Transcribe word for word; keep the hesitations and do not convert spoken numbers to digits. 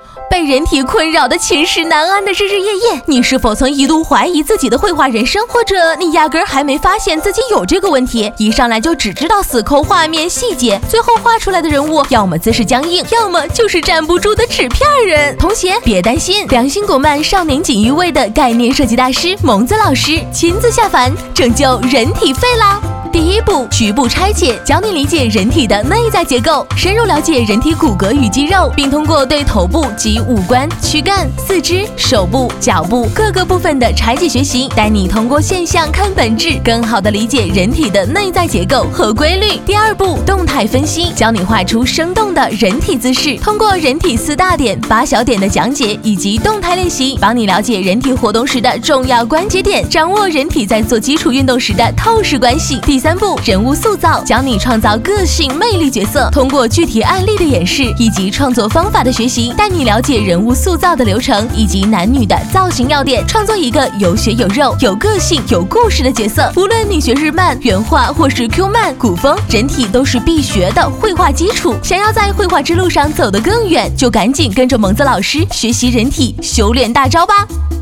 被人体困扰的寝食难安的日日夜夜，你是否曾一度怀疑自己的绘画人生？或者你压根儿还没发现自己有这个问题，一上来就只知道死抠画面细节，最后画出来的人物要么姿势僵硬，要么就是站不住的纸片人。同学别担心，良心国漫少年锦衣卫的概念设计大师蒙子老师亲自下凡拯救人体废啦！第一步，局部拆解，教你理解人体的内在结构，深入了解人体骨骼与肌肉，并通过对头部及五官、躯干、四肢、手部、脚部各个部分的拆解学习，带你通过现象看本质，更好的理解人体的内在结构和规律。第二步，动态分析，教你画出生动的人体姿势，通过人体四大点、八小点的讲解以及动态练习，帮你了解人体活动时的重要关节点，掌握人体在做基础运动时的透视关系。第三步，人物塑造，教你创造个性魅力角色，通过具体案例的演示以及创作方法的学习，带你了解人物塑造的流程以及男女的造型要点，创作一个有血有肉、有个性、有故事的角色。无论你学日漫、原画或是 Q 漫、古风，人体都是必学的绘画基础。想要在绘画之路上走得更远，就赶紧跟着蒙子老师学习人体修炼大招吧。